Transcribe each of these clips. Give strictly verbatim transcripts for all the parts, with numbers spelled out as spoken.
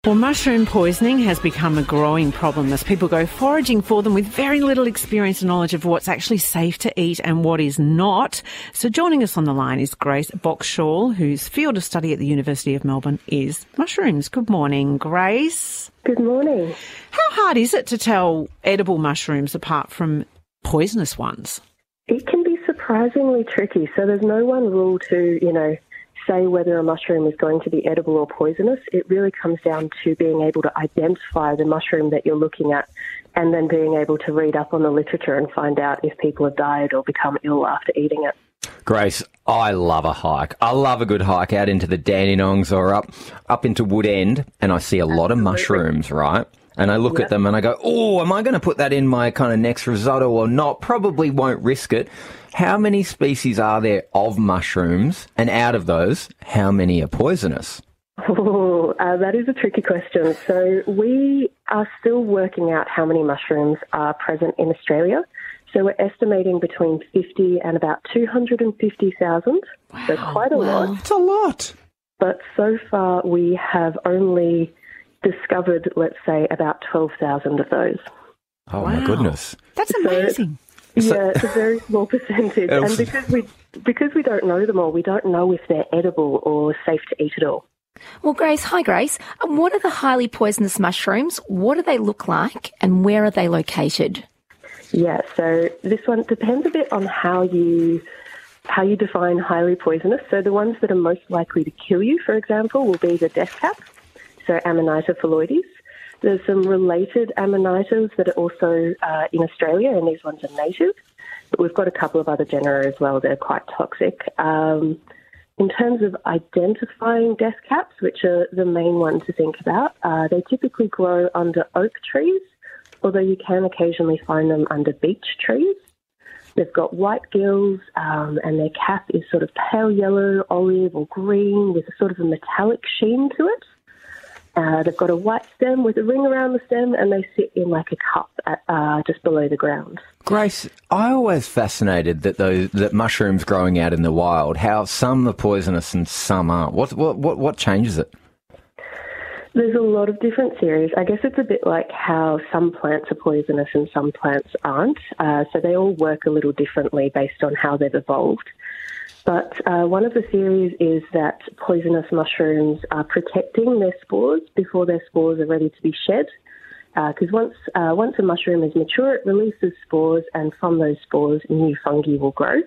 Well, mushroom poisoning has become a growing problem as people go foraging for them with very little experience and knowledge of what's actually safe to eat and what is not. So joining us on the line is Grace Boxshall, whose field of study at the University of Melbourne is mushrooms. Good morning, Grace. Good morning. How hard is it to tell edible mushrooms apart from poisonous ones? It can be surprisingly tricky. So there's no one rule to, you know, say whether a mushroom is going to be edible or poisonous. It really comes down to being able to identify the mushroom that you're looking at and then being able to read up on the literature and find out if people have died or become ill after eating it. Grace, I love a hike. I love a good hike out into the Dandenongs or up up into Wood End, and I see a lot Absolutely. of mushrooms, right? And I look Yep. at them and I go, oh, am I going to put that in my kind of next risotto or not? Probably won't risk it. How many species are there of mushrooms? And out of those, how many are poisonous? Oh, uh, that is a tricky question. So we are still working out how many mushrooms are present in Australia. So we're estimating between fifty and about two hundred fifty thousand. Wow, so quite a wow. lot. It's a lot. But so far we have only discovered, let's say, about twelve thousand of those. Oh, Wow. my goodness. That's amazing. So- Yeah, it's a very small percentage. And because we because we don't know them all, we don't know if they're edible or safe to eat at all. Well, Grace, hi Grace. Um, what are the highly poisonous mushrooms? What do they look like and where are they located? Yeah, so this one depends a bit on how you how you define highly poisonous. So the ones that are most likely to kill you, for example, will be the death cap, so Amanita phalloides. There's some related Amanitas that are also uh, in Australia, and these ones are native. But we've got a couple of other genera as well that are quite toxic. Um, in terms of identifying death caps, which are the main one to think about, uh, they typically grow under oak trees, although you can occasionally find them under beech trees. They've got white gills, um, and their cap is sort of pale yellow, olive or green with a sort of a metallic sheen to it. Uh, they've got a white stem with a ring around the stem, and they sit in like a cup at, uh, just below the ground. Grace, I always fascinated that those that mushrooms growing out in the wild, how some are poisonous and some aren't. What what what, what changes it? There's a lot of different theories. I guess it's a bit like how some plants are poisonous and some plants aren't. Uh, so they all work a little differently based on how they've evolved. But uh, one of the theories is that poisonous mushrooms are protecting their spores before their spores are ready to be shed. Because uh, once uh, once a mushroom is mature, it releases spores, and from those spores, new fungi will grow.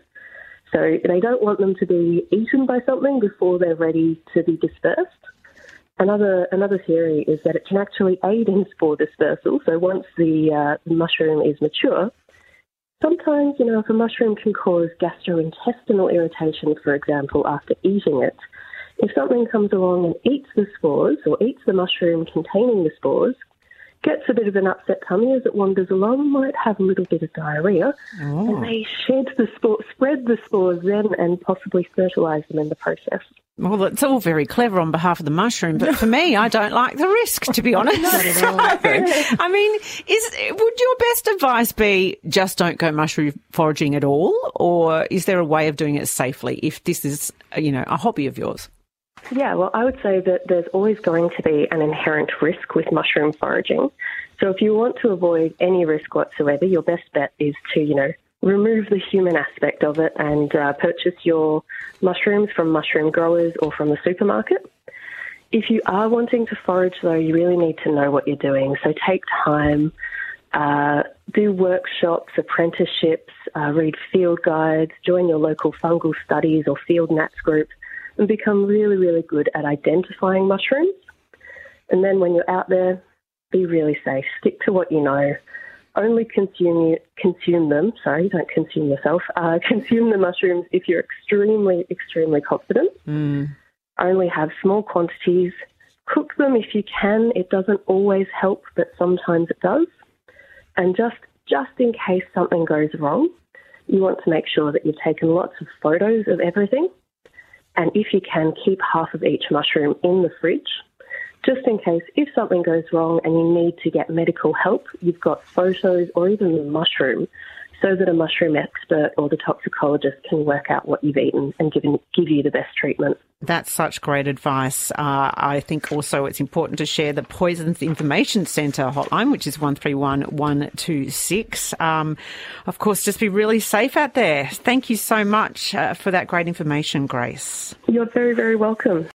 So they don't want them to be eaten by something before they're ready to be dispersed. Another another theory is that it can actually aid in spore dispersal. So once the, uh, the mushroom is mature, sometimes, you know, if a mushroom can cause gastrointestinal irritation, for example, after eating it, if something comes along and eats the spores or eats the mushroom containing the spores, gets a bit of an upset tummy as it wanders along, might have a little bit of diarrhea, Oh. and they shed the spore, spread the spores then and possibly fertilise them in the process. Well, it's all very clever on behalf of the mushroom, but for me, I don't like the risk, to be honest. So, I mean, is would your best advice be just don't go mushroom foraging at all, or is there a way of doing it safely if this is, you know, a hobby of yours? Yeah, well, I would say that there's always going to be an inherent risk with mushroom foraging. So if you want to avoid any risk whatsoever, your best bet is to, you know, remove the human aspect of it and uh, purchase your mushrooms from mushroom growers or from the supermarket. If you are wanting to forage, though, you really need to know what you're doing. So take time, uh, do workshops, apprenticeships, uh, read field guides, join your local fungal studies or field nats group, and become really, really good at identifying mushrooms. And then when you're out there, be really safe. Stick to what you know. Only consume consume them. Sorry, don't consume yourself. Uh, consume the mushrooms if you're extremely, extremely confident. Mm. Only have small quantities. Cook them if you can. It doesn't always help, but sometimes it does. And just just in case something goes wrong, you want to make sure that you've taken lots of photos of everything. And if you can, keep half of each mushroom in the fridge, just in case if something goes wrong and you need to get medical help, you've got photos or even the mushroom so that a mushroom expert or the toxicologist can work out what you've eaten and give, give you the best treatment. That's such great advice. Uh, I think also it's important to share the Poisons Information Centre hotline, which is one three one, one two six. Um, of course, just be really safe out there. Thank you so much uh, for that great information, Grace. You're very, very welcome.